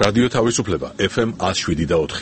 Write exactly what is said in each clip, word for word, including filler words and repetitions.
რადიო თავისუფლება ეფ ემ one oh seven და four.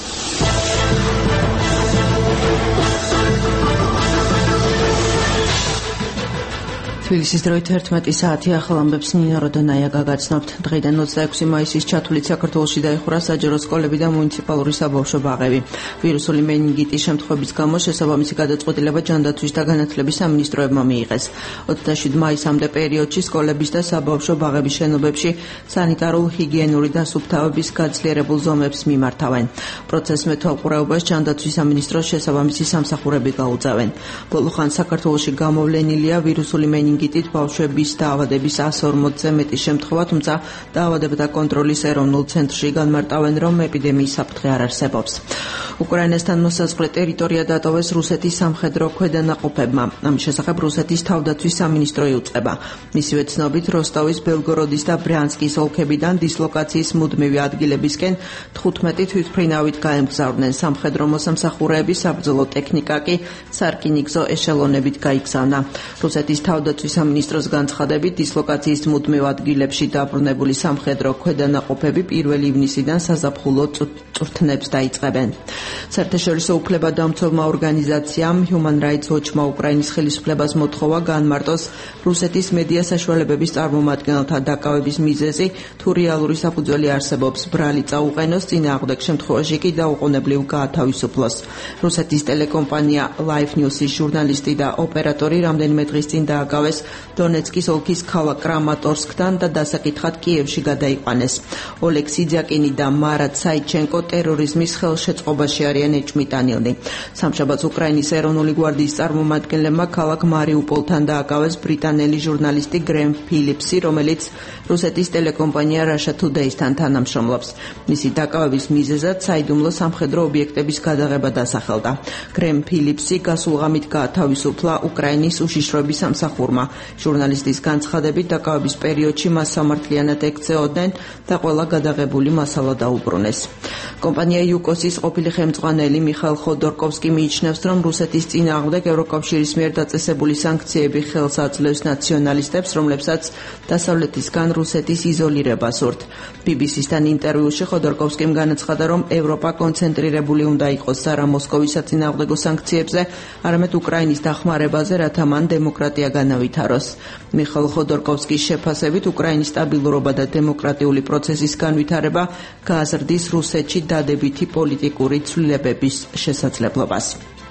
თბილისის დროით ერთმეტი საათი ახალ ამბებს ნინო როდონაია გაგაცნობთ. დღეიდან ოცდაექვსი მაისის ჩათვლით საქართველოში დაიხურა საჯარო სკოლები და მუნიციპალური საბავშვო ბაღები. ვირუსული მენინგიტის შემთხვევების გამო შესაბამისი გადაწყვეტილება ჯანდაცვის და განათლების სამინისტროებმა მიიღეს. ოცდაშვიდი მაისამდე პერიოდში სკოლების და საბავშვო ბაღების შენობებში სანიტარულ-ჰიგიენური დასუფთავების გაძლიერებულ ზომებს მიმართავენ. პროცესს მეთვალყურეობას ჯანდაცვის სამინისტროს შესაბამისი სამსახურები გაუწევენ. ბოლო ხანს საქართველოში გამოვლენილია ვირუსული მენინგიტის ბავშვების დაავადების one forty-ზე მეტი შემთხვევა, თუმცა დაავადებათა კონტროლის ეროვნულ ცენტრში განმარტავენ, რომ ეპიდემიის საფრთხე არ არსებობს. უკრაინასთან მოსაზღვრე ტერიტორია დატოვეს რუსეთის სამხედრო ქვედანაყოფებმა. ამის შესახებ რუსეთის თავდაცვის სამინისტრო იუწყება. მისივე ცნობით, როსტოვის, ბელგოროდის და ბრიანსკის ოლქებიდან დისლოკაციის მუდმივი ადგილებისკენ თხუთმეტი თვითმფრინავით გაემგზავრნენ. სამხედრო მოსამსახურეების საბრძოლო ტექნიკა კი სარკინიგზო ეშელონებით გაიგზავნა. რუსეთის თავდაცვის სამინისტროს განცხადებით, დისლოკაციის მუდმივ ადგილებში დაბრუნებული სამხედრო ქვედანაყოფები პირველი ივნისიდან საზაფხულო წვრთნებს დაიწყებენ. საერთაშორისო უფლებადამცველმა ორგანიზაციამ Human Rights Watch-მა უკრაინის ხელისუფლებას მოთხოვა განმარტოს რუსეთის მედია საშუალებების წარმომადგენელთა დაკავების მიზეზი, თუ რეალური საფუძველი არსებობს, ბრალი წაუყენოს, წინააღმდეგ შემთხვევაში კი დაუყოვნებლივ გაათავისუფლოს. რუსეთის ტელეკომპანია Life News-ის ჟურნალისტი და ოპერატორი რამდენიმე დღის წინ დააკავეს დონეცკის ოლქის ქალაქ კრამატორსკთან და დასაკითხად კიევში გადაიყვანეს. ოლეგ სიძაკინი და მარატ საიჩენკო ტერორიზმის ხელშეწყობაში არიან ეჭვმიტანილნი. სამშაბათს უკრაინის ეროვნული გვარდიის წარმომადგენლებმა ქალაქ მარიუპოლთან დააკავეს ბრიტანელი ჟურნალისტი გრემ ფილიპსი, რომელიც რუსეთის ტელეკომპანია Russia Today-სთან თანამშრომლობს. მისი დაკავების მიზეზად საიდუმლო სამხედრო ობიექტების გადაღება დასახელდა. გრემ ფილიპსი გასულ ღამით გაათავისუფლა უკრაინის უშიშროების სამსახურმა. ჟურნალისტის განცხადებით, დაკავების პერიოდში მას სამართლიანად ექცეოდნენ და ყველა გადაღებული მასალა დაუბრუნეს. კომპანია იუკოსის ყოფილი ხელმძღვანელი მიხაილ ხოდორკოვსკი მიიჩნევს, რომ რუსეთის წინააღმდეგ ევროკავშირის მიერ დაწესებული სანქციები ხელს აძლევს ნაციონალისტებს, რომლებსაც დასავლეთისგან რუსეთის იზოლირება სურთ. ბი ბი სი-სთან ინტერვიუში ხოდორკოვსკიმ განაცხადა, რომ ევროპა კონცენტრირებული უნდა იყოს არა მოსკოვის საწინააღმდეგო სანქციებზე, არამედ უკრაინის დახმარებაზე, რათა მან დემოკრატია განავითაროს. მიხაილ ხოდორკოვსკის შეფასებით, უკრაინის სტაბილურობა და დემოკრატიული პროცესის განვითარება გააზრდის რუსეთში დადებითი პოლიტიკური ცვლილებების შესაძლებლობას.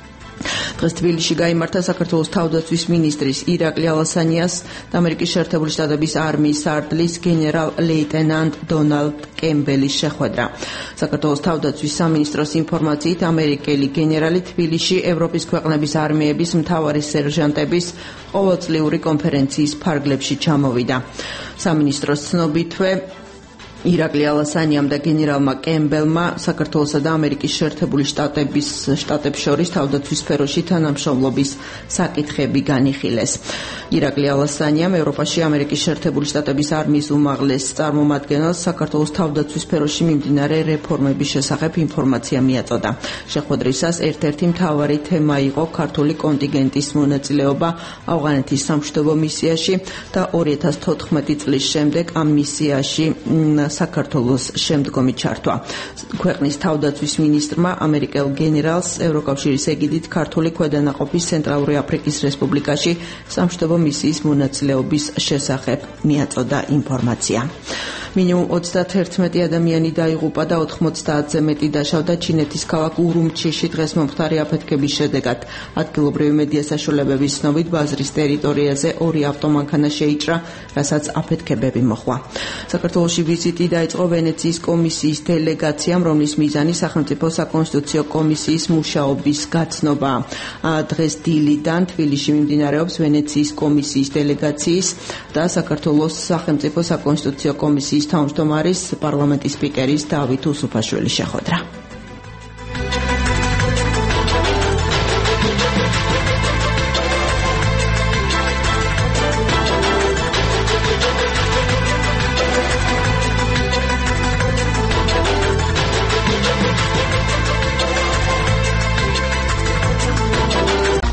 დღეს თბილისში გაიმართა საქართველოს თავდაცვის მინისტრის ირაკლი ალასანიას და ამერიკის შეერთებული შტატების არმიის სარდლის გენერალ-ლეიტენანტ დონალდ კემბელის შეხვედრა. საქართველოს თავდაცვის სამინისტროს ინფორმაციით, ამერიკელი გენერალი თბილისში ევროპის ქვეყნების არმიების მთავარი სერჟანტების ყოველწლიური კონფერენციის ფარგლებში ჩამოვიდა. სამინისტროს ცნობითვე ირაკლი ალასანიამ და გენერალმა კემბელმა საქართველოსა და ამერიკის შეერთებული შტატების შტატებს შორის თავდაცვის სფეროში თანამშრომლობის საკითხები განიხილეს. ირაკლი ალასანიამ ევროპაში ამერიკის შეერთებული შტატების არმიის უმაღლეს წარმომადგენელს საქართველოს თავდაცვის სფეროში მიმდინარე რეფორმების შესახებ ინფორმაცია მიაწოდა. შეხვედრისას ერთ-ერთი მთავარი თემა იყო ქართული კონტინგენტის მონაწილეობა ავღანეთის სამშვიდობო მისიაში და ორი ათას თოთხმეტი წლის შემდეგ ამ მისიაში საქართველოს შემდგომი ჩართვა. ქვეყნის თავდაცვის მინისტრმა ამერიკელ გენერალს ევროკავშირის ეგიდით ქართული ქვედანაყოფის ცენტრალური აფრიკის რესპუბლიკაში სამშვიდობო მისიის მონაწილეობის შესახებ მიაწოდა ინფორმაცია. მინიმუმ ოცდაერთი ადამიანი დაიღუპა და ოთხმოცდაათზე მეტი დაშავდა ჩინეთის ქალაქ ურუმჩიში დღეს მომხდარი აფეთქების შედეგად. ადგილობრივი მედია საშუალებების ცნობით, ბაზრის ტერიტორიაზე ორი ავტომანქანა შეიჭრა, რასაც აფეთქებები მოჰყვა. საქართველოში ვიზიტი დაიწყო ვენეციის კომისიის დელეგაციამ, რომლის მიზანი სახელმწიფო საკონსტიტუციო კომისიის მუშაობის გაცნობა. დღეს დილიდან თბილისში მიმდინარეობს ვენეციის კომისიის დელეგაციის და საქართველოს სახელმწიფო საკონსტიტუციო კომისიის თავმჯდომარის პარლამენტის სპიკერის დავით უსუფაშვილის შეხვედრა.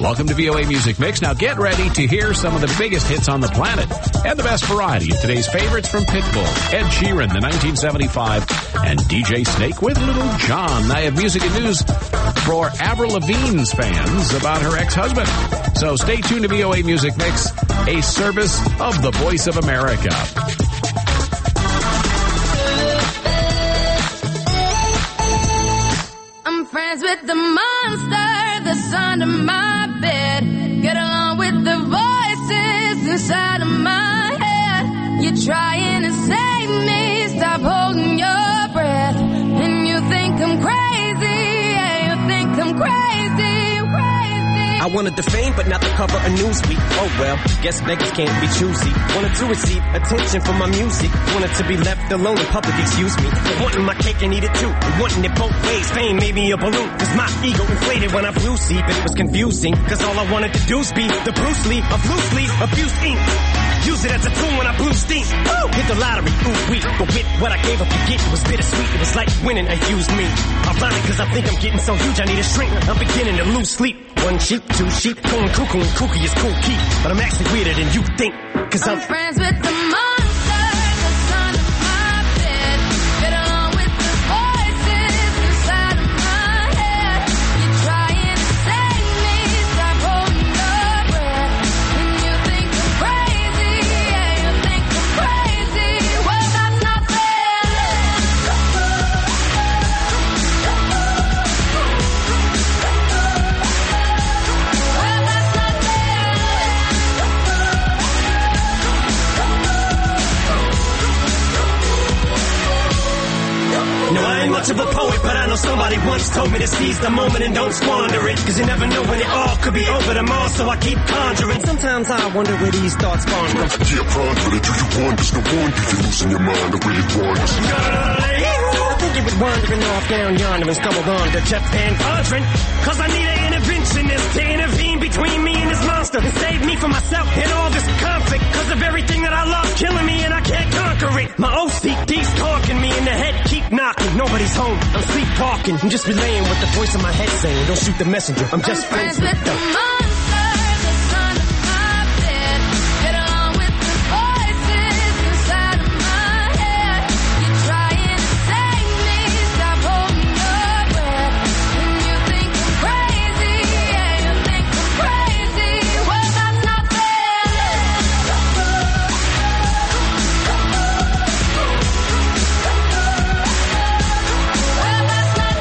Welcome to V O A Music Mix. Now get ready to hear some of the biggest hits on the planet and the best variety of today's favorites from Pitbull, Ed Sheeran, the nineteen seventy-five, and D J Snake with Little John. I have music and news for Avril Lavigne's fans about her ex-husband. So stay tuned to V O A Music Mix, a service of the Voice of America. I'm friends with the monster that's under my bed. Get along with the voices inside of my head. You're trying to save me, stop holding your breath. And you think I'm crazy, yeah, you think I'm crazy, crazy. I wanted the fame, but not the cover of Newsweek. Oh well, guess beggars can't be choosy. Wanted to receive attention from my music. Wanted to be left alone in public, excuse me. Wanting my cake and eat it too. Wanting it both ways, fame made me a balloon. Cause my ego inflated when I flew see, but it was confusing. Cause all I wanted to do was be the Bruce Lee of loosely abused ink. Use it as a tool when I blew steam. Woo! Hit the lottery, ooh wee. But with what I gave up to get, it was bittersweet. It was like winning a used me. Ironic cause I think I'm getting so huge I need a shrink. I'm beginning to lose sleep. One sheep, two sheep, going cuckoo and kooky is cool key. But I'm actually weirder than you think. Cause I'm, I'm friends with the monster that's under my bed. Get along with the voices inside of my head. You're trying to save me, stop holding your breath. And you think I'm crazy, yeah, you think I'm crazy. Well, that's not fair. Well, that's not fair. no, I ain't much of a poet, but I know somebody once told me to seize the moment and don't squander it. Cause you never know when it all could be over tomorrow, so I keep conjuring. Sometimes I wonder where these thoughts spawn from. Yeah, ponder it. Do you wonder? No wonder you're losing your mind. I really wonders. I think you was wandering off down yonder and stumbled on to Jeff Van Vondren. Cause I need an interventionist to intervene between me and this monster and save me from myself and all this conflict. Cause of everything that I love killing me and I can't conquer it. My O C D's talking me in the head, keep knocking. Nobody's home, I'm sleepwalking. I'm just relaying what the voice in my head saying. Don't shoot the messenger, I'm just I'm friends friends with with the the... monster that's under my bed. Get along with the voices inside of my head. You're trying to save me, stop holding your breath. And you think I'm crazy, yeah, you think I'm crazy. Well, that's not fair. Well, that's not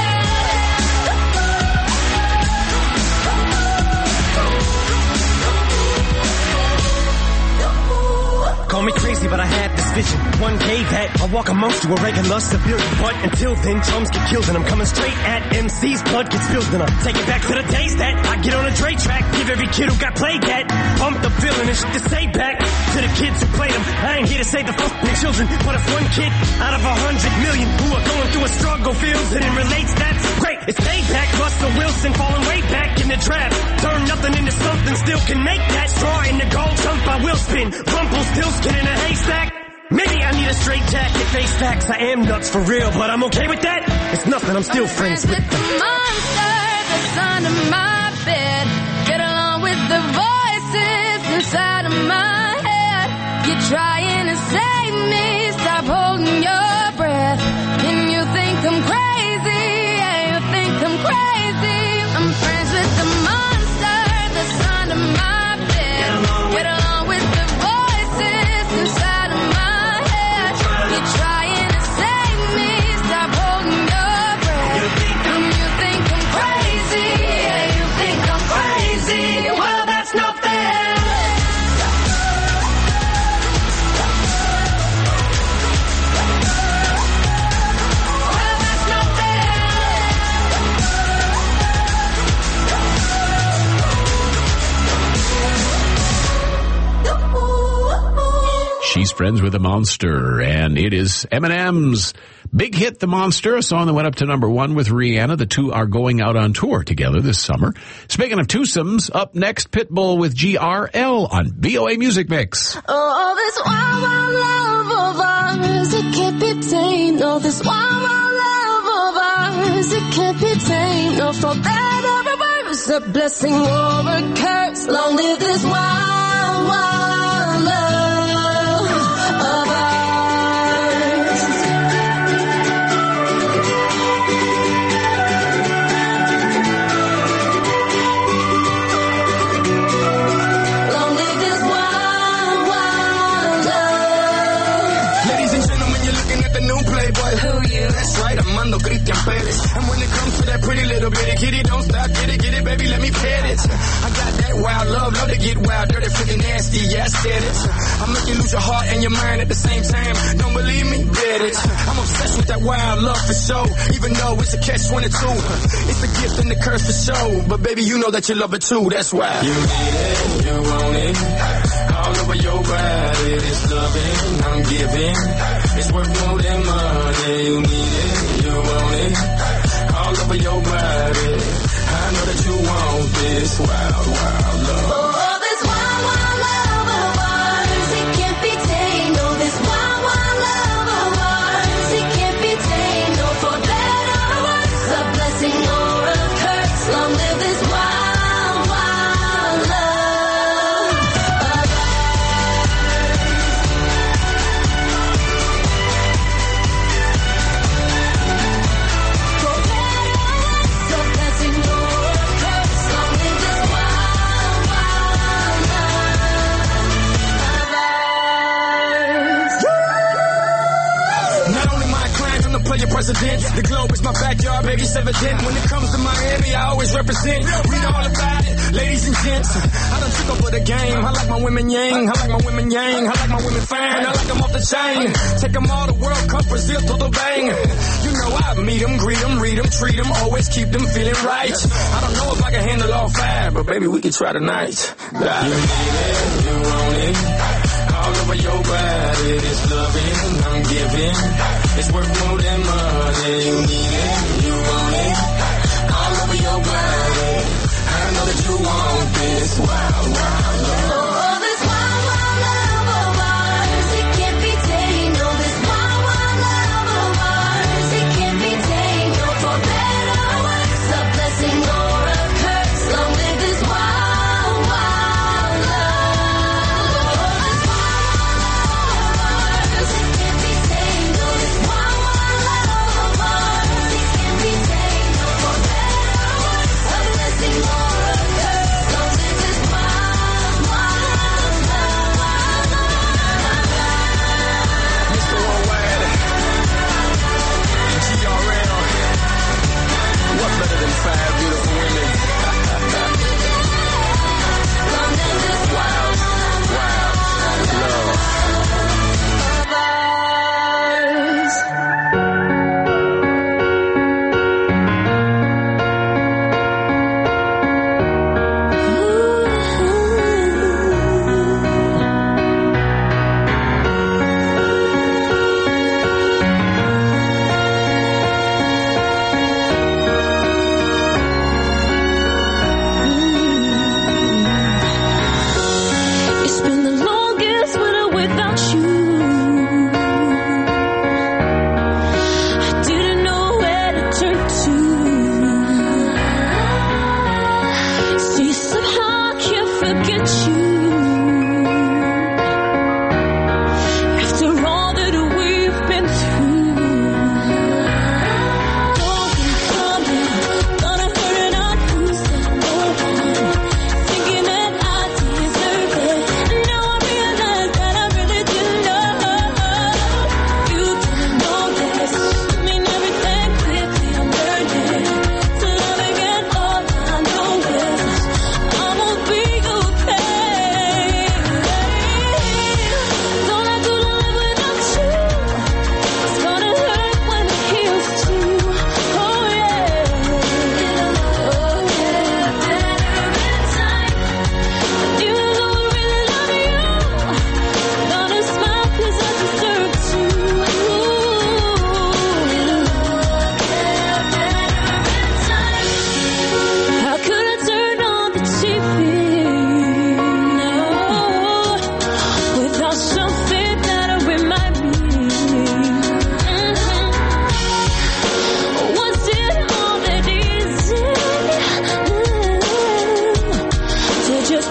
Call me crazy, but I had this vision. One day that I'll walk amongst you, a regular civilian. But until then, chums get killed and I'm coming straight at M C's. Blood gets spilled and I take it back to the days that I get on a Dre track. Give every kid who got played that pump the feeling and shit to say back to the kids who played them. I ain't here to save the fucking children, but if one kid out of a hundred million who are going through a struggle feels it and relates, that's great. It's payback. Russell Wilson falling way back in the draft. Turn nothing into something, still can make that straw in the gold jump. I will spin. Rumpelstiltskin in a haystack. Maybe I need a straight jacket, face facts. I am nuts for real, but I'm okay with that. It's nothing, I'm still I'm friends, friends with with the monster that's under my bed. Get along with the voices inside of my head. You're trying to save me, stop holding your breath. And you think I'm crazy, yeah, you think I'm crazy. I'm friends with the monster that's under my bed. Get along with the voices inside of my head. You're trying to save me, stop holding your breath. And you think I'm crazy, yeah, you think I'm crazy. Well, that's not fair. Well, that's not fair. She's friends with a monster, and it is Eminem's big hit, The Monster, a song that went up to number one with Rihanna. The two are going out on tour together this summer. Speaking of twosomes, up next, Pitbull with G R L on V O A Music Mix. Oh, this wild, wild love of ours, it can't be tamed. Oh, this wild, wild love of ours, it can't be tamed. No, for better or worse, love's a blessing or a curse. Long live this wild, wild love of ours. Long live this wild, wild love. Ladies and gentlemen, you're looking at the new Playboy. Who you? That's right, Armando Christian Perez. And when it comes to that pretty little bitty kitty, don't stop, get it, get it, baby, let me pet it. I got that wild love, love to get wild, dirty, freaking nasty, yeah, I said it. I make you lose your heart and your mind at the same time. Don't believe me? Bet it. I'm obsessed with that wild love for sure, even though it's a catch twenty-two. It's the gift and the curse for sure, but baby, you know that you love it too, that's why. You need it, you want it, all over your body, this loving I'm giving, it's worth more than money. You need it, you want it, all over your body. I know that you want this wild, wild love. Oh, this wild, wild love of ours, it can't be tamed. Oh, this wild, wild love of ours, it can't be tamed. No, for better or worse, a blessing or a curse. Long live this wild, wild love of ours. For better or worse, a blessing or a curse. Long live this wild, wild love of ours. Not only my client, I'm the player president. The globe is my backyard, baby, it's evident. When it comes to Miami, I always represent. Read all about it, ladies and gents. I done took over the game. I like my women yang, I like my women yang, I like my women fine, I like them off the chain. Take them all to World Cup, Brazil, to the bang. You know I meet them, greet them, read them, treat them, always keep them feeling right. I don't know if I can handle all five, but baby, we can try tonight. You need it, you want it, all over your body, this loving I'm giving, it's worth more than money. You need it, you want it, all over your body. I know that you want this wild, wild love. Oh, this wild, wild love of ours, it can't be tamed. Oh, this wild, wild love of ours, it can't be tamed. No, for better or worse, a blessing or a curse. Long live this wild, wild love. Oh, this wild, wild love of ours, it can't be tamed. Oh, this wild, wild love of ours, it can't be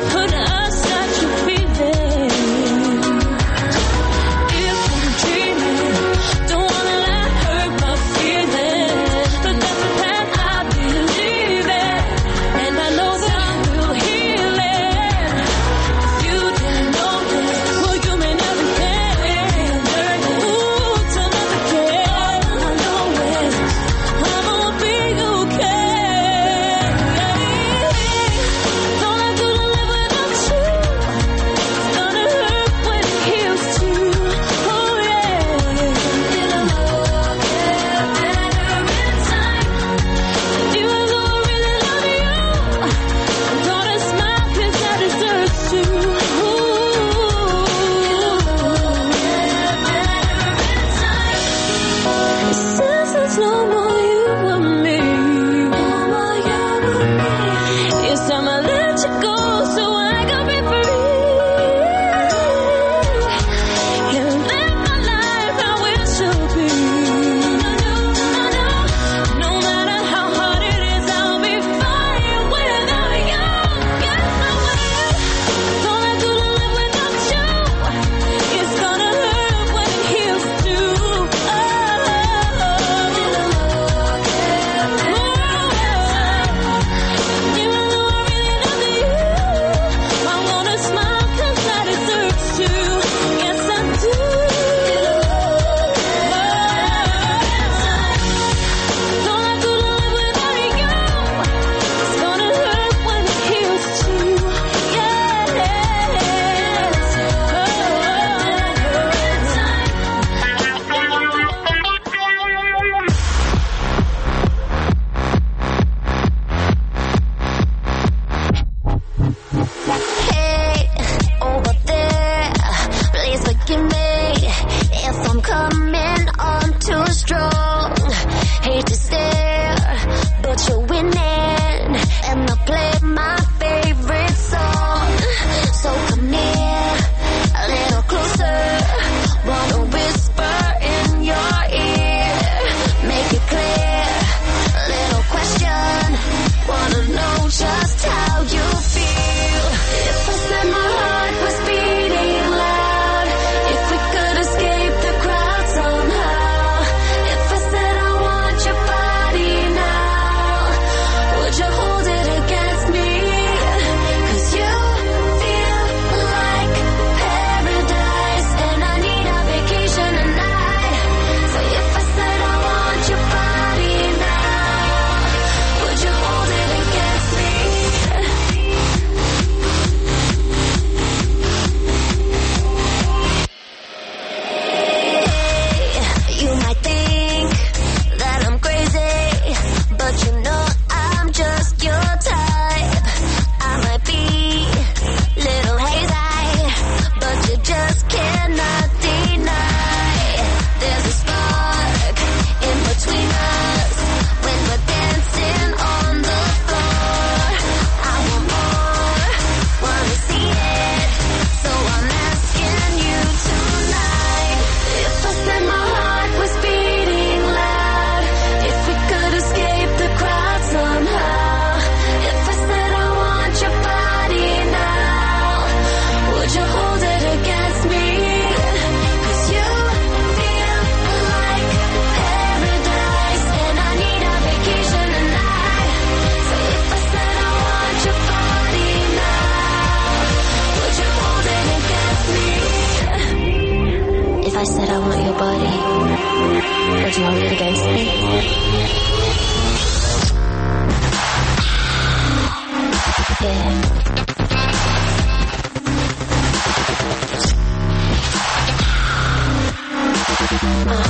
Would you hold it against me? Yeah. Uh.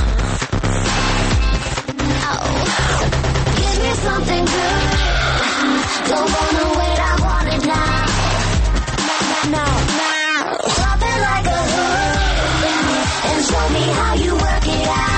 Oh. Give me something good. Don't wanna wait, I want it now. Now, now, now. Drop it like a hood and show me how you work it out.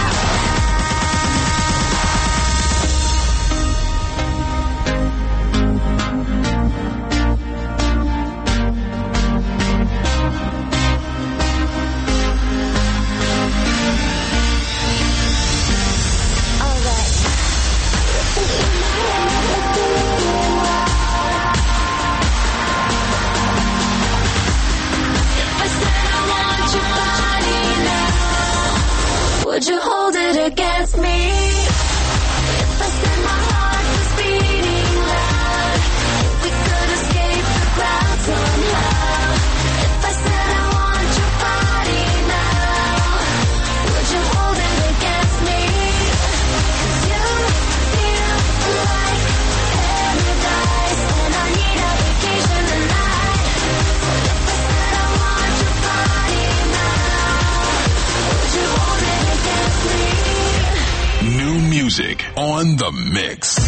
on the mix.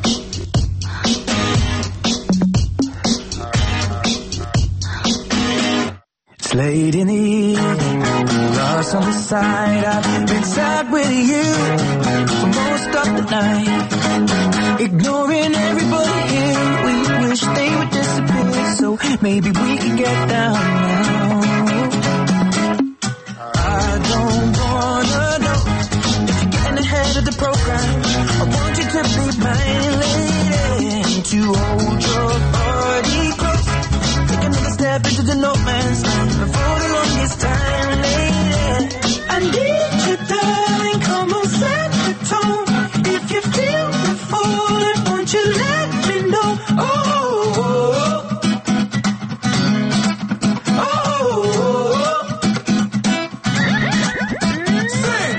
It's late in the evening, lost on the side. I've been sad with you for most of the night, ignoring everybody here. We wish they would disappear, so maybe we can get down now. I don't wanna know if you're getting ahead of the program. I want you to be my lady, to hold your body close. Take another step into the no man's land for the longest time, lady. I need you, darling, come on, set the tone. If you feel the falling, won't you let me know? Oh, oh, oh, oh. Sing.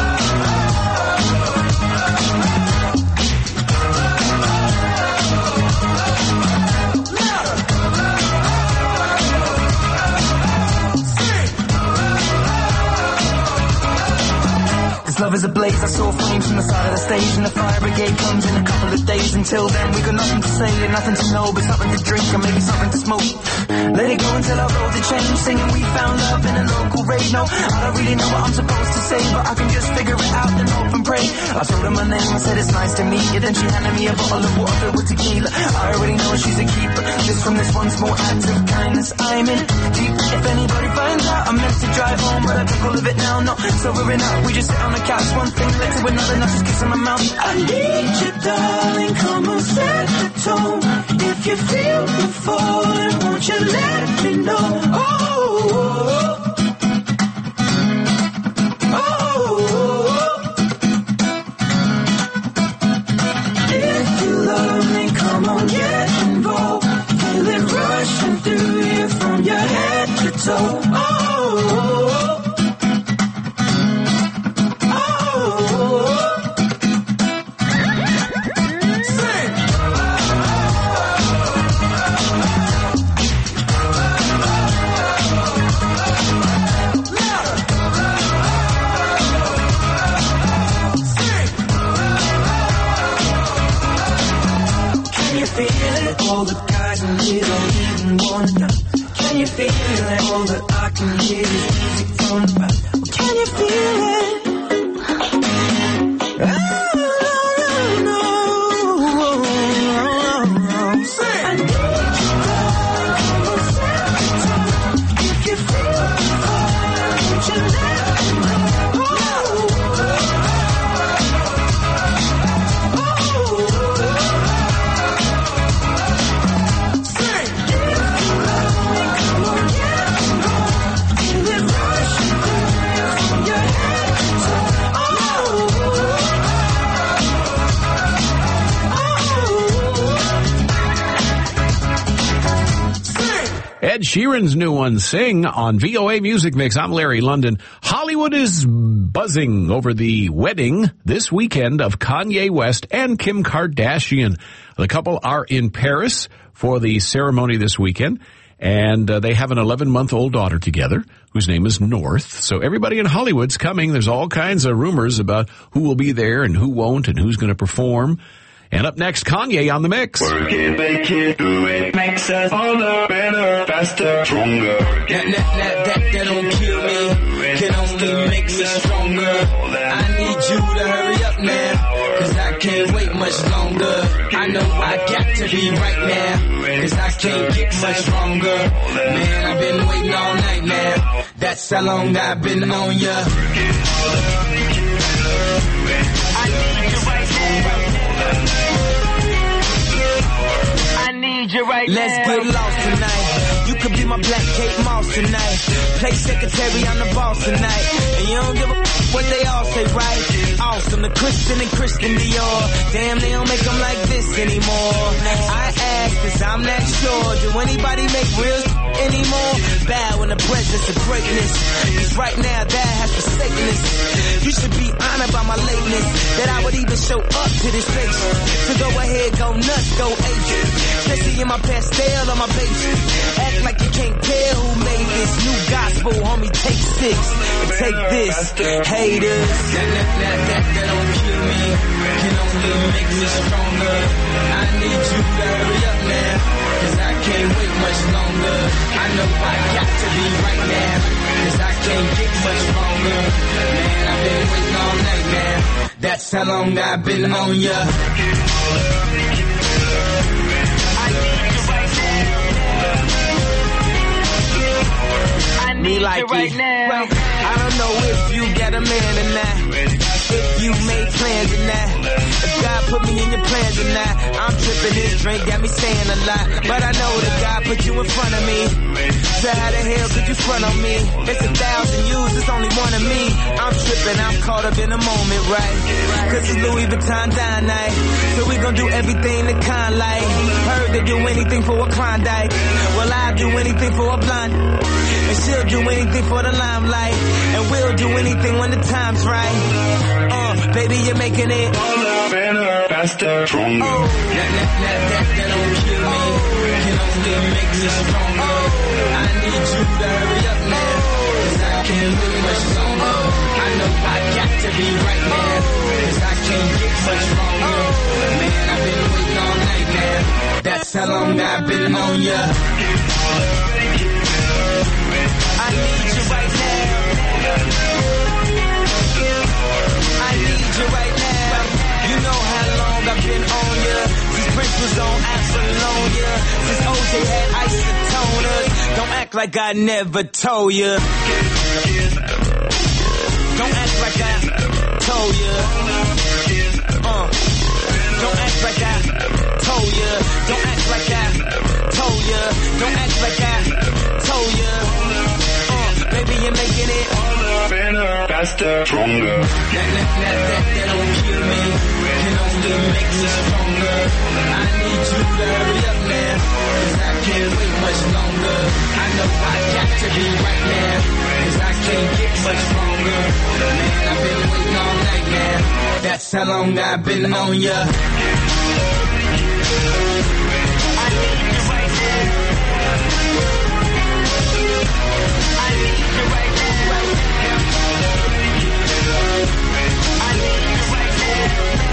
Love is ablaze, I saw flames from the side of the stage, and the fire brigade comes in a couple of days. Until then we got nothing to say and nothing to know, but something to drink and maybe something to smoke. Let it go until I roll the change, singing we found love in a local rave. No, I don't really know what I'm supposed to say, but I can just figure it out and hope and pray. I told her my name, I said it's nice to meet you, then she handed me a bottle of water filled with tequila. I already know she's a keeper, just from this one small act of kindness I'm in deep. If anybody finds out, I'm meant to drive home, but I took all of it now, no, sobering up. We just sit on the couch, one thing led to another, not just kiss on my mouth. I need you, darling, come on, set the tone. If you feel the falling, won't you let me know? Oh, oh, oh, oh. If you love me, come on, get involved. Feel it rushing through you from your head to toe. Oh, oh, oh. All the guys in here don't even wanna know. Can you feel it? All that I can hear is music from the back. Can you feel it? Oh, no, no, no. Say, I need you, darling, come on, set the tone. If you feel the fire, won't you let me know? Oh, Ed Sheeran's new one, Sing, on V O A Music Mix. I'm Larry London. Hollywood is buzzing over the wedding this weekend of Kanye West and Kim Kardashian. The couple are in Paris for the ceremony this weekend, and uh, they have an eleven-month-old daughter together whose name is North. So everybody in Hollywood's coming. There's all kinds of rumors about who will be there and who won't and who's going to perform. And up next, Kanye on the mix. Work it, make it, do it, makes us harder, better, faster, stronger. That, that, that, that, that don't kill me, can only make me stronger. I need you to hurry up now, cause I can't wait much longer. I know I got to be right now, cause I can't get much stronger. Man, I've been waiting all night now, that's how long I've been on ya. I need you right now. I need you right Let's now. get lost tonight. You could be my black Kate Moss tonight. Play secretary, I'm the boss tonight. And you don't give a f- what they all say, right? Awesome, the Christian and Christian Dior. Damn, they don't make them like this anymore. I ask cause I'm not sure. Do anybody make real anymore? Bow in the presence of greatness. Cause right now that has forsaken us. You should be honored by my lateness, that I would even show up to this station. So go ahead, go nuts, go H. Especially in my pastel on my page. Act like you can't tell who made this new gospel, homie. Take six and take this. haters. That, that, that, that, that don't kill me, can only make me stronger. I need you to hurry up now, cause I can't wait much longer. I know I got to be right now, cause I can't get much longer. Man, I've been waiting all night now, that's how long I've been on ya. Me like right now. Well, I don't know if you got a man or not, if you made plans or not, if God put me in your plans or not. I'm tripping, this drink got me saying a lot, but I know that God put you in front of me. So how the hell could you front on me? It's a thousand yous, it's only one of me. I'm tripping, I'm caught up in the moment, right? Cause it's Louis Vuitton dine night, so we gon' do everything the kind like. Heard they do anything for a Klondike, well I'll do anything for a blonde, and she'll do anything for the limelight, and we'll do anything when the time's right. Uh, baby, you're making it all up, better, faster, stronger. Oh, that, that, that, that, that don't kill me, can only make me stronger. I need you to hurry up now, cause I can't wait much longer. I know I got to be right now, cause I can't get much longer. Man, I've been waiting all night now, that's how long I've been on ya. I need you right now. I need you right now. You know how long I've been on ya, since Prince was on Apollonia, since O J had isotoners. Don't act like I never told ya. Don't act like I told ya. Uh, don't act like I told ya. Don't act like I told ya. Don't act like I told ya. Baby, you're making it all up, better, faster, stronger. That, that, that, that, that don't kill me, can only make me stronger. I need you to hurry up now, cause I can't wait much longer. I know I got to be right now, cause I can't get much longer. Man, I've been waiting all night now, that's how long I've been on ya. I need you right now. I need you right now. I need you right now.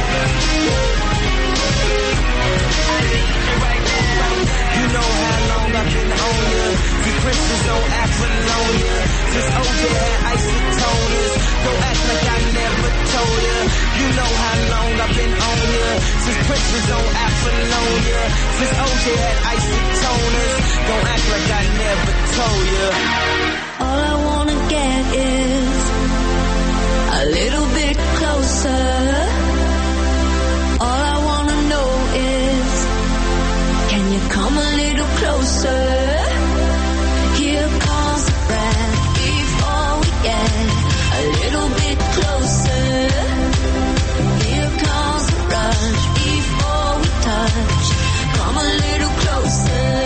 I need you right now. You know how long I've been on ya, since Prince was on Apollonia, since O J had isotoners. Don't act like I never told ya. You know how long I've been on ya, since Prince was on Apollonia, since O J had isotoners. Don't act like I never told ya. All I wanna get is a little bit closer. All I wanna know is, can you come a little closer? Here comes the breath before we get a little bit closer. Here comes the rush before we touch. Come a little closer.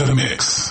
the mix.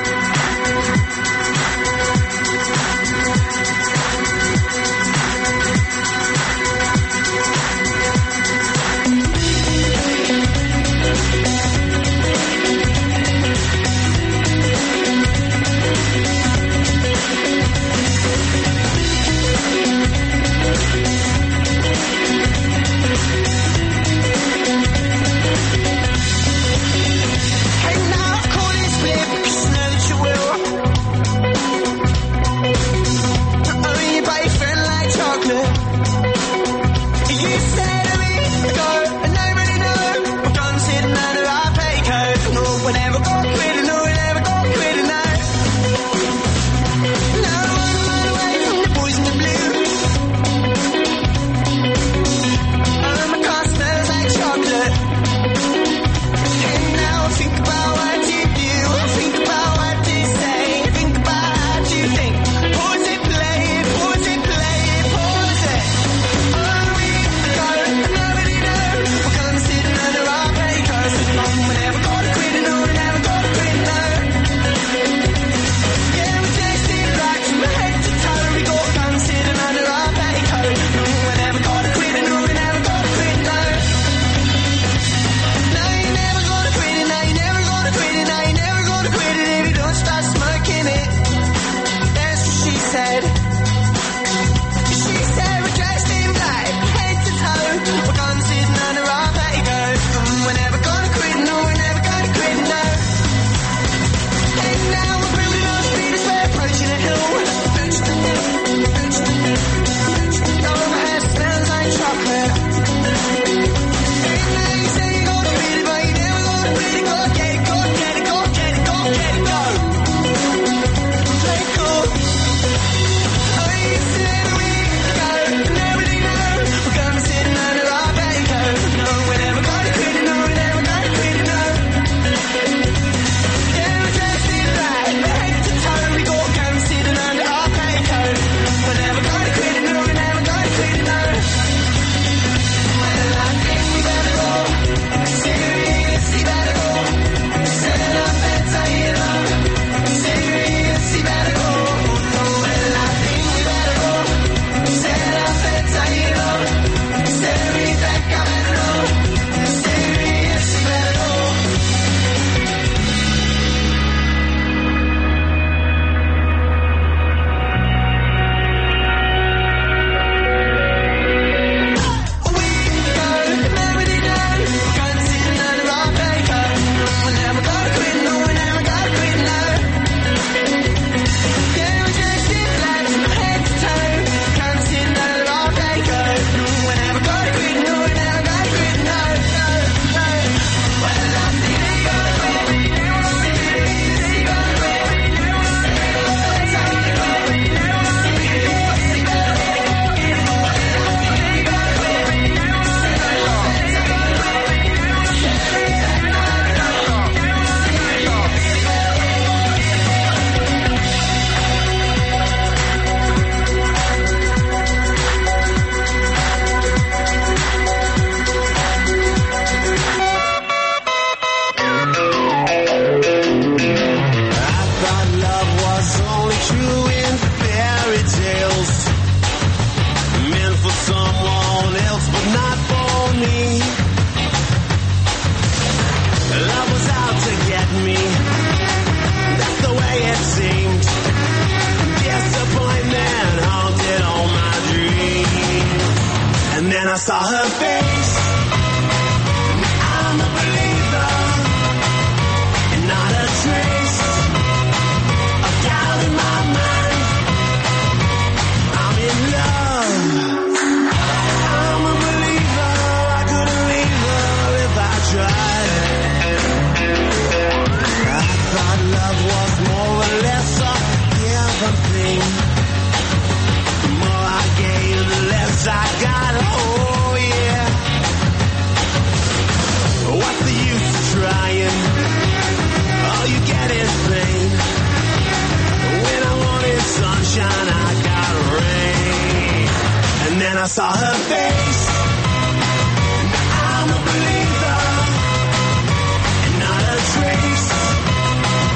saw her face. I'm a believer, and not a trace of doubt in my mind. I'm in love. I'm a believer. I couldn't leave her if I tried. I thought love was more or less a given thing. The more I gave, the less I got. Oh yeah. What's the use of trying? All you get is pain. When I wanted sunshine, I got rain. And then I saw her face. I'm a believer, and not a trace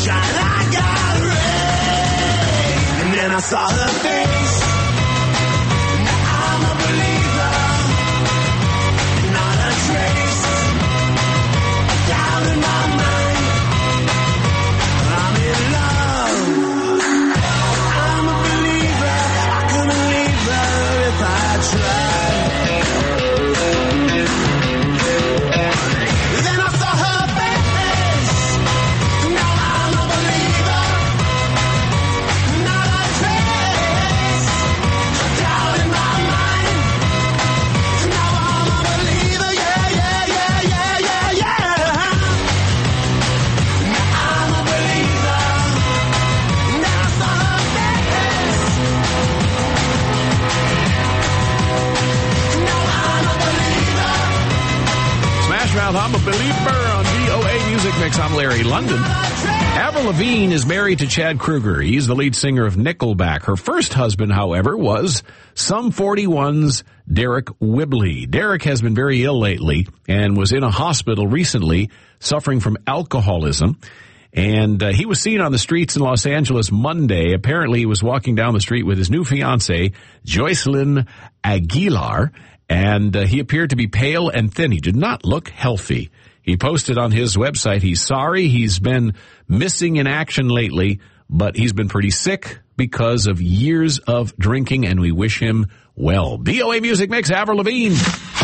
shine like a ray. And then I saw her face. Now I'm a believer. Not a trace of doubt in my mind. I'm in love. I'm a believer. I couldn't leave her if I tried. Then I saw her face. Now I'm a believer. Not a trace of doubt in my mind. Now I'm a believer. Yeah, yeah, yeah, yeah, yeah, yeah. Now I'm a believer. Then I saw her face. Now I'm a believer. Smash Mouth, I'm a Believer on V O A Music Mix. I'm Larry London. Avril Lavigne is married to Chad Kroeger. He's the lead singer of Nickelback. Her first husband, however, was Sum forty-one's Derek Whibley. Derek has been very ill lately and was in a hospital recently suffering from alcoholism. And uh, he was seen on the streets in Los Angeles Monday. Apparently, he was walking down the street with his new fiancée, Joycelyn Aguilar, and uh, he appeared to be pale and thin. He did not look healthy. He posted on his website, he's sorry he's been missing in action lately, but he's been pretty sick because of years of drinking, and we wish him well. V O A Music Mix, Avril Lavigne.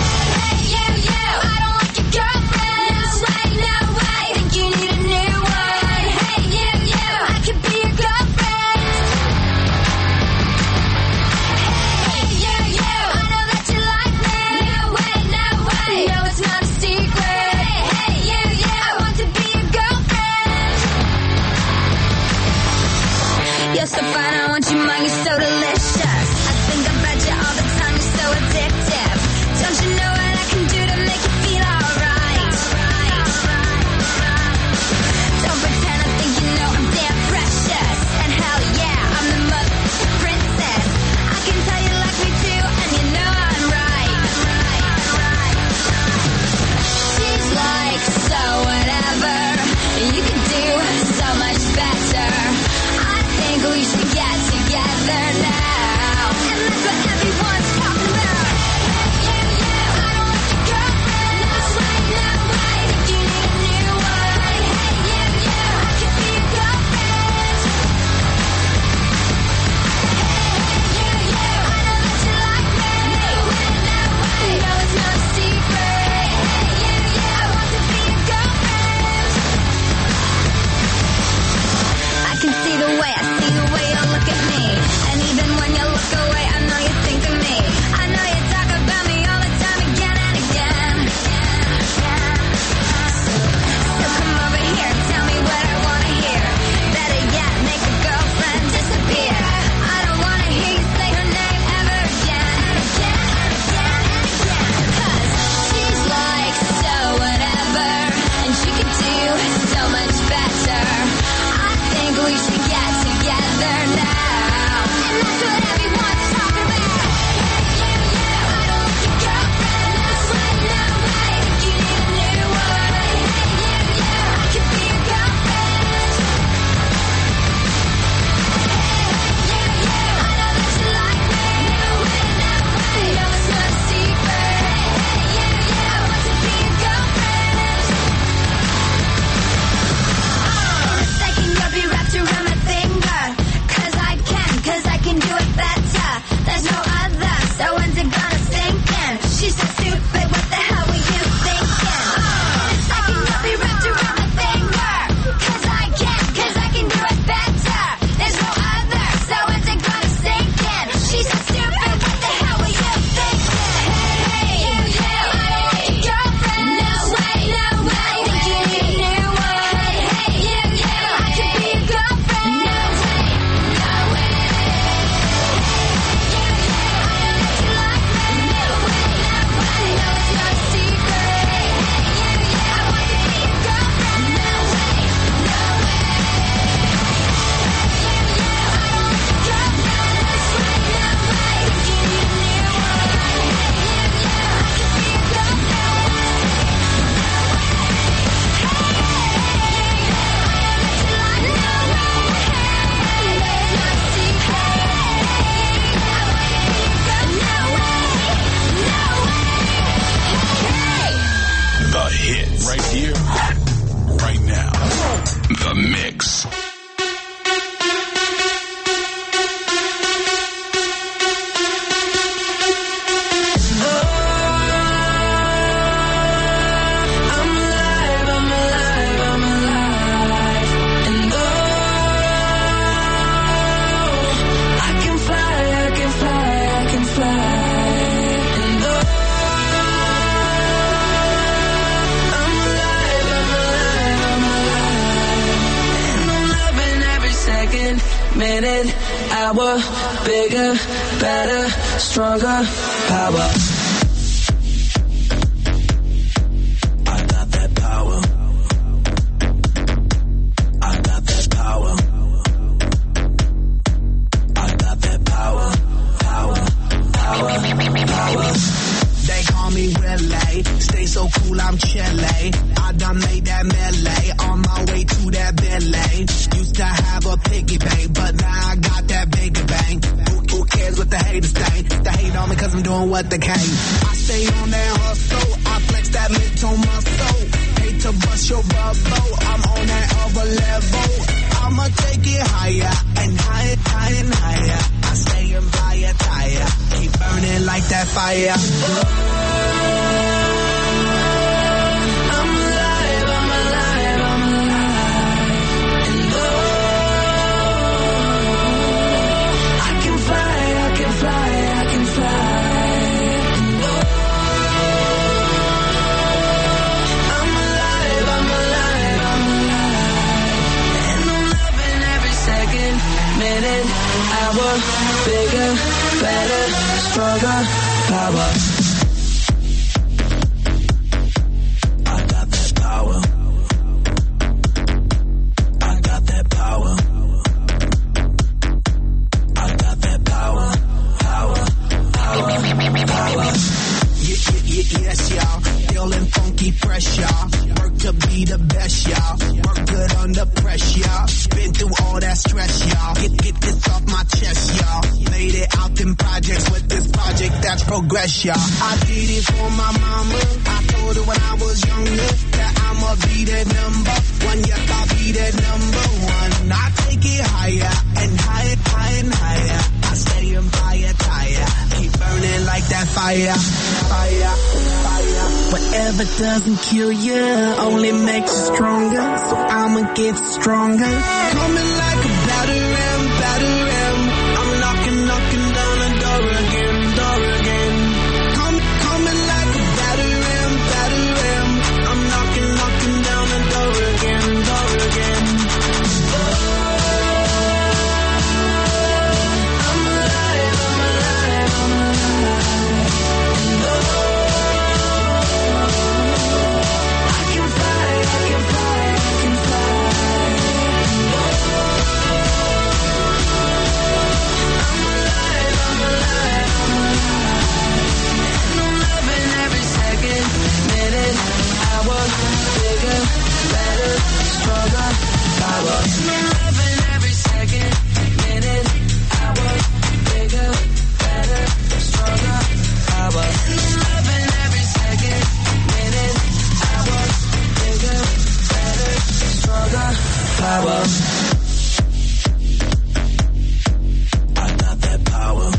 You're so fine, I want you, mine, you're so delicious. I think about you all the time, you're so addictive. Don't you minute, hour, bigger, better, stronger, power. I got that power. I got that power. I got that power. Power, power, power. They call me Willie, stay so cool, I'm chilly. I done made that melee, on my way to that Billy. Used to have a piggy bank, but now I got that bigger bang. Who, who cares what the haters think? They hate on me cause I'm doing what they can. I stay on that hustle, I flex that mental muscle. Hate to bust your bubble, I'm on that other level. I'ma take it higher, and higher, higher, and higher. I stay in fire, tire, keep burning like that fire. Minute, hour, bigger, better, stronger, power. I got that power. I got that power. I got that power. Power, power, power. Yeah, yeah, yeah, yes, y'all. Feeling funky fresh, y'all. Work to be the best, y'all. Work good under pressure, y'all. Been through all that stress, y'all. Get, get this off my chest, y'all. Made it out in projects with this project that's progress, y'all. I did it for my mama. I told her when I was younger that I'ma be that number one. Yes, I'll be that number one. I take it higher and higher, higher and higher. I stay in fire, tire. Keep burning like that fire. Fire, fire. Whatever doesn't kill you only makes you stronger. So I'ma get stronger. Coming like a battering, battering. I'm knocking, knocking down the door again, door again. Come, coming like a battering, battering. I'm knocking, knocking down the door again, door again. I'm alive, I'm alive, I'm alive. I can fly, I can fly, I can fly. I'm alive, I'm alive, I'm alive. And I'm loving every second, minute, hour, bigger, better, stronger, power. I'm loving every second, minute, hour, bigger, better, stronger, power. And I'm loving every second, minute, hour, bigger, better, stronger, power. I got that power.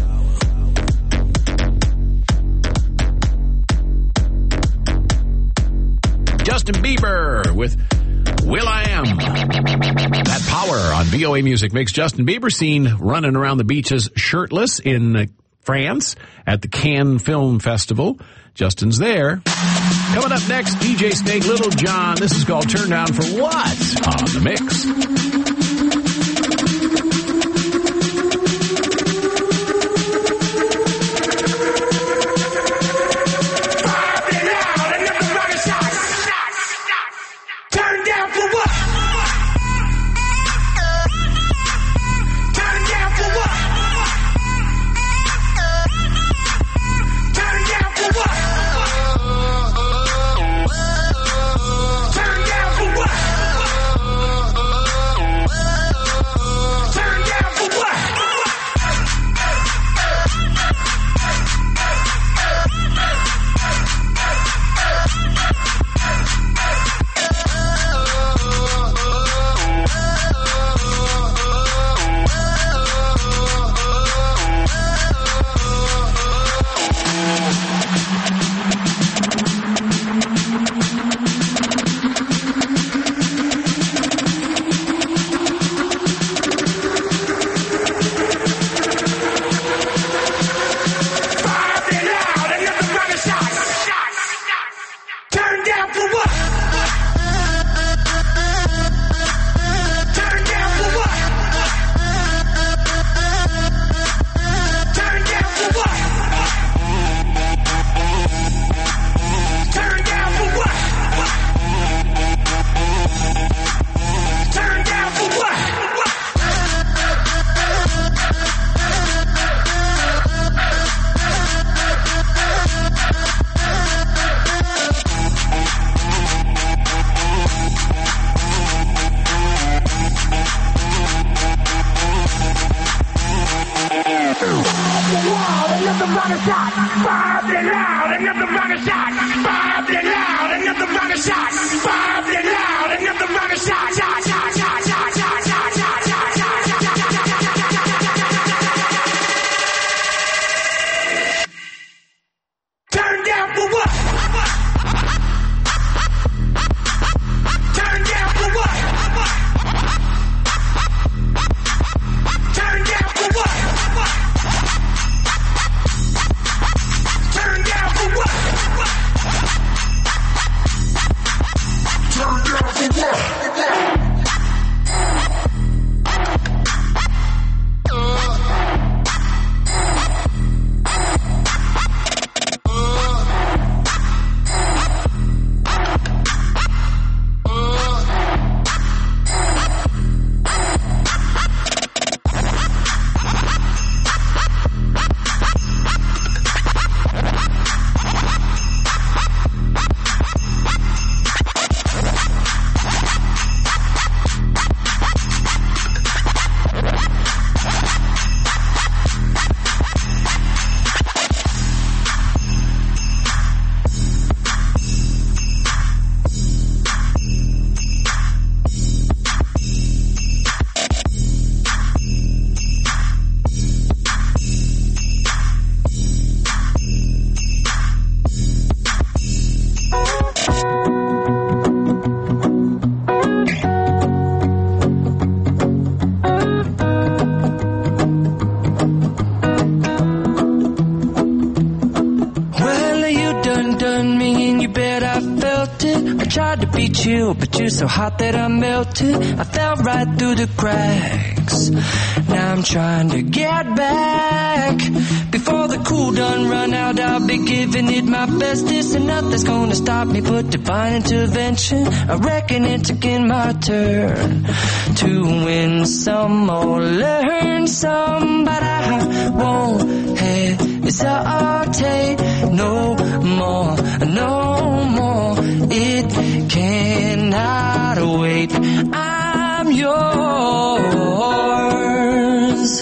Justin Bieber with Will I Am. That power on V O A Music Mix. Justin Bieber seen running around the beaches shirtless in uh, France at the Cannes Film Festival. Justin's there. Coming up next, D J Snake, Little John. This is called Turn Down for What? On the Mix. Turn down for what? Turn down for what? Turn down for what? Turn down for what? But you're so hot that I melted. I fell right through the cracks. Now I'm trying to get back. Before the cool done run out, I'll be giving it my best. This and nothing's gonna stop me but divine intervention. I reckon it's again my turn to win some or learn some, but I won't hesitate no more, no more. It cannot wait. I'm yours.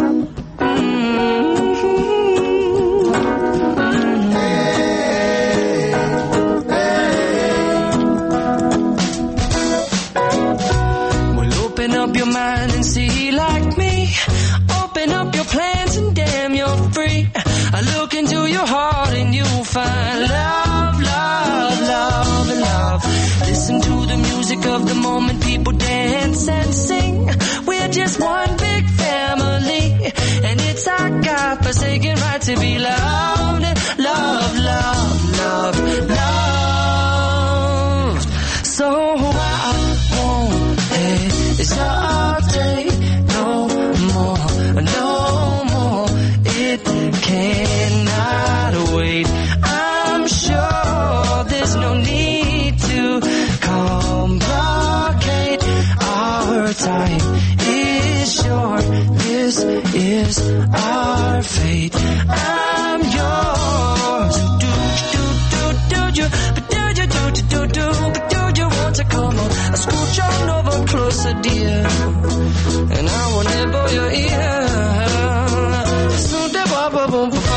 Well, open up your mind and see like me. Open up your plans and damn, you're free. I look into your heart and you'll find love, love, love, love. Listen to the music of the moment, people dance and sing. We're just one big family, and it's our God-forsaken right to be loved, love, love, love, loved. So I won't hesitate no more, no more. It cannot wait. I'm sure there's no need to complicate. Our time is short. This is our fate. I'm yours. Do do do do you? But do you do do do do? But do you want to come on? I scooch on over closer, dear, and I will nibble your ear. So da ba ba boom ba.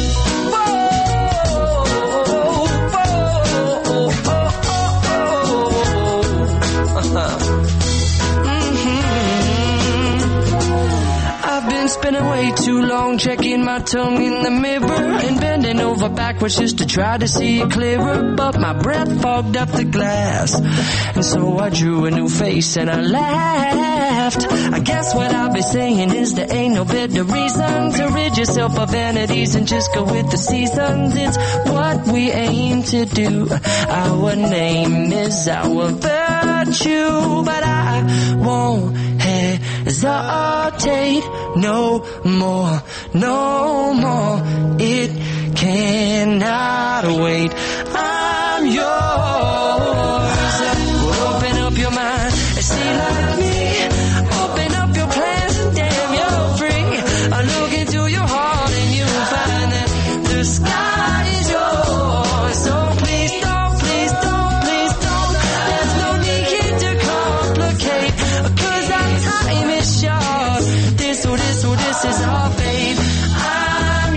Spending way too long checking my tongue in the mirror and bending over backwards just to try to see it clearer, but my breath fogged up the glass, and so I drew a new face and I laughed. I guess what I'll be saying is there ain't no better reason to rid yourself of vanities and just go with the seasons. It's what we aim to do. Our name is our virtue, but I won't hesitate no more, no more. It cannot wait. I'm yours. Open up your mind and see like me. Open up your plans and damn, you're free. I look into your heart and you'll find that the sky is yours. So please don't, please don't, please don't. There's no need here to complicate, 'cause our time is short. This or this or this is our fate. I'm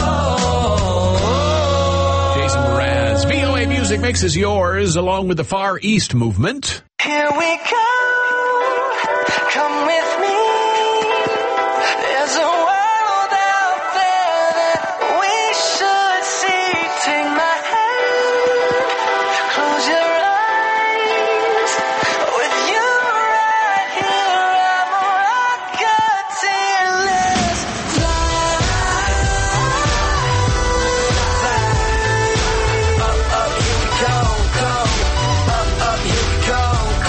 yours. Jason Mraz, V O A Music Mixes yours, along with the Far East Movement. Here we go. Come with me. There's a world out there that we should see. Take my hand. Close your eyes. With you right here, I'm a rocketeer. Let's fly. Fly. Up, up, here we go, go. Up, up, here we go, go.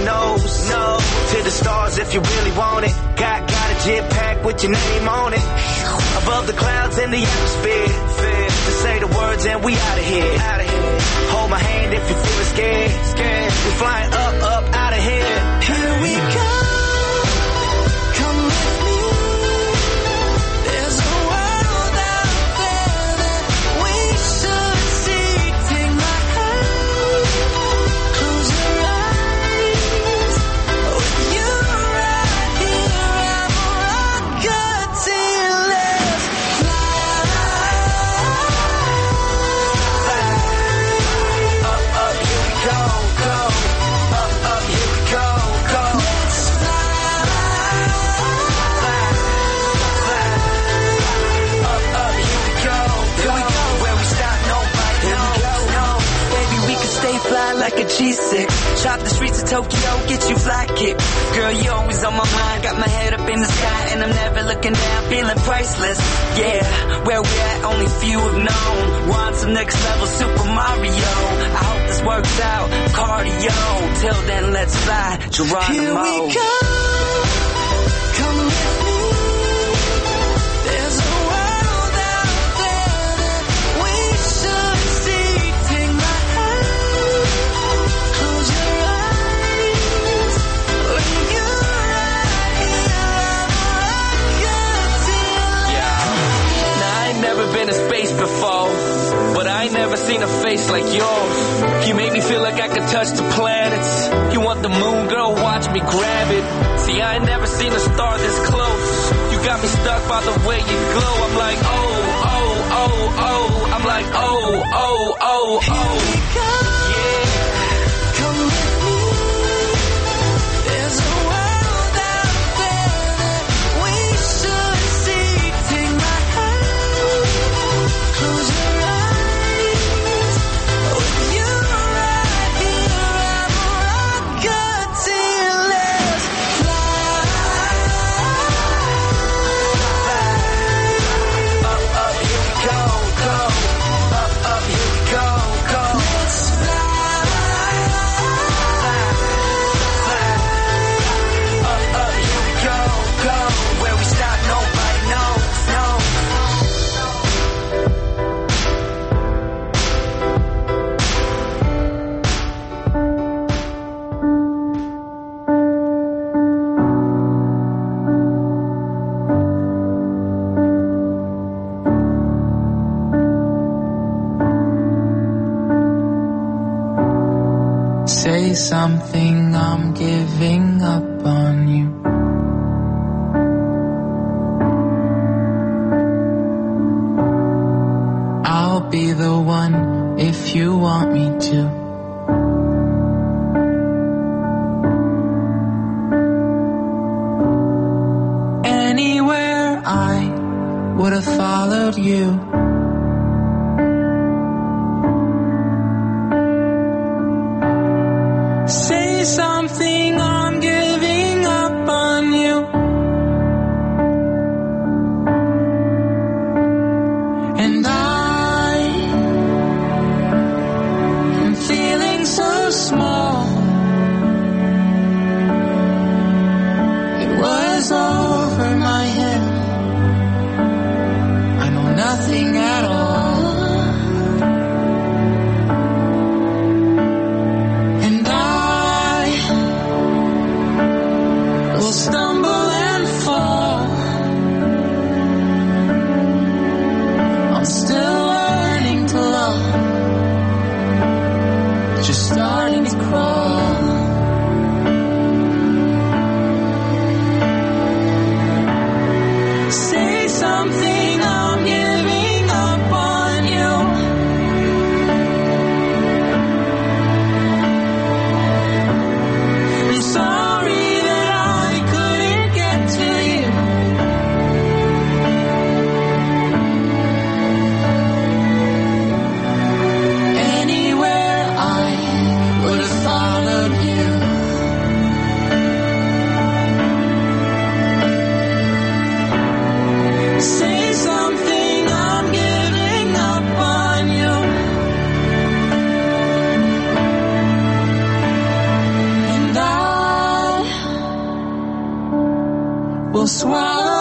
knows. No, to the stars if you really want it. Got got a jet pack with your name on it. Above the clouds in the atmosphere. Just say the words and we out of here. Hold my hand if you're feeling scared. Scared. We're flying up, up, out of here. Here we go. Come with me. There's a world out there that we should see. Take my hand. Close your eyes. With you right here, I'm a rocket till let's fly. Up, up, here we go, go. Up, up, here we go, go. Let's fly. Up, up, here we go, here we go. Where we stop, nobody knows. No. Baby, we can stay fly like a G six. Shop the streets of Tokyo, get you fly kick. Girl, you always on my mind. Got my head up in the sky and I'm never looking down, feeling priceless. Yeah, where we at, only few have known. We're on some next level Super Mario. I hope this works out, cardio. Till then, let's fly, Geronimo. Here we go. Come with me. There's a world out there that we should see. Take my hand. Close your eyes. When you're right here, I'm a rocket till Yeah. Now, I ain't never been to space before, but I ain't never seen a face like yours. You make me feel like I could touch the planets. You want the moon, girl, watch me grab it. See, I ain't never seen a star this close. You got me stuck by the way you glow. I'm like, oh, oh, oh, oh. I'm like, oh, oh, oh, oh. Yeah. come with me. There's a world out there that we should see. Take my hand. Close your eyes. With you right here, I'm a rocket till let's fly. Up, up, here we go, go. Up, up, here we go, go. Let's fly. Up, up, here we go, go. Where we stop, nobody knows, no. Say something, I'm giving up on you. I'll be the one if you want me to. Anywhere I would have followed you. Say something, I'm giving up on you. And I am feeling so small. It was over my head. I know nothing swallow